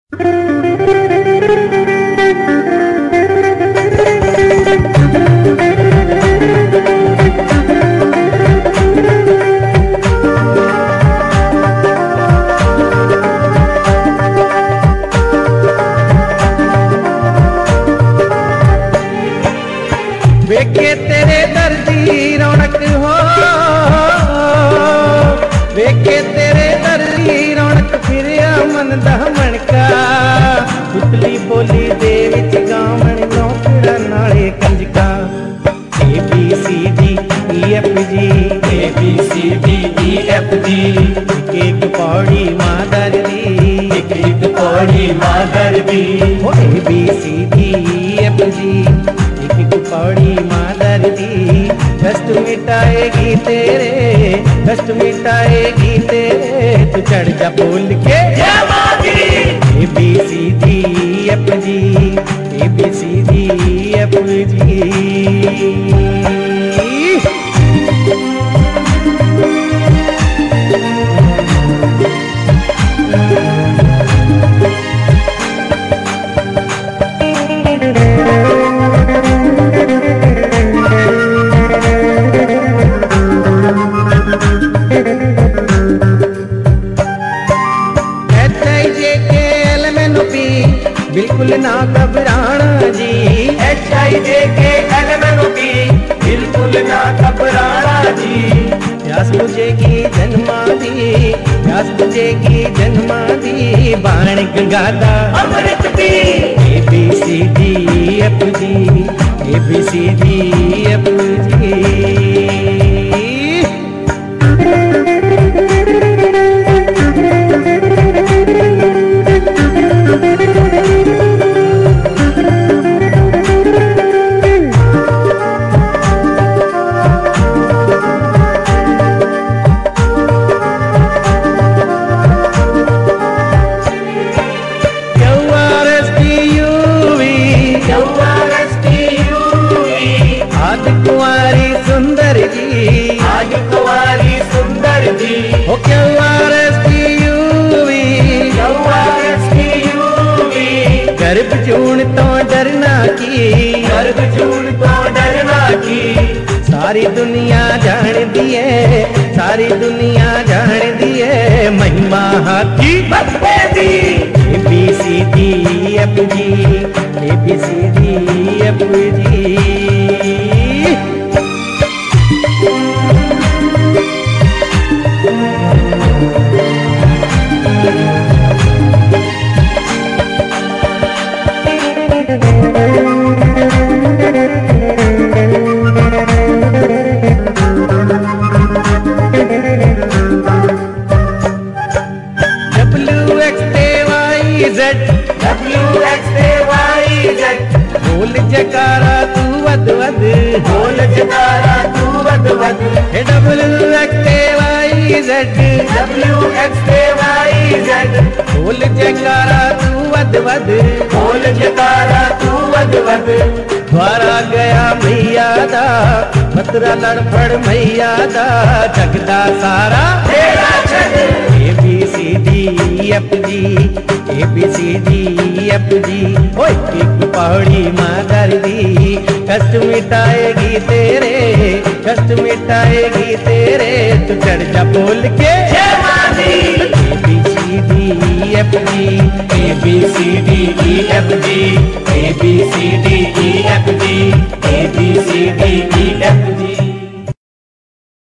वेखे तेरे दर्दी रौनक हो, वेखे तेरे दर्दी रौनक फिरिया मन दा मणका। उतली बोली दे विच गावण नौकड़ा नाले कंजका। ABCD EFG ABCD EFG एक पौड़ी मादर दी, एक पौड़ी मादर दी। ABCD EFG एक पौड़ी मादर दी। कष्ट मिटाएगी तेरे, कष्ट मिटाएगी तेरे। तू चढ़ जा बोल के जय मां दी। ABCD EFG ABCD EFG। बिल्कुल ना घबराना जी। HIJKLMNOP बिल्कुल ना घबराना जी। प्यास बुझेगी जन्मा दी, प्यास बुझेगी जन्मा दी। बाण गंगादा अमृत पी। ABCD EFG ABCD EFG। गर्भ जून तो डरना की, गर्भ जून तो डरना की। सारी दुनिया जान दिए, सारी दुनिया जान दिए। महिमा हाथी बत्ते दी। ABCD EFG ABCD EFG। बोल जकारा तू वद वद, बोल जकारा तू वद वद। WXAYZ WXAYZ बोल जकारा तू वद वद, बोल जकारा तू वद वद। द्वारा गया मैया दा मथुरा लड़फड़ मैया दा। जगदा सारा तेरा छद। ABCD EFG ABCD EFG। ओए एक पौड़ी मादर दी। कष्ट मिटाएगी तेरे, कष्ट मिटाएगी तेरे। तू चढ़ जा बोल के जय मां दी। ABCD EFG ABCD EFG ABCD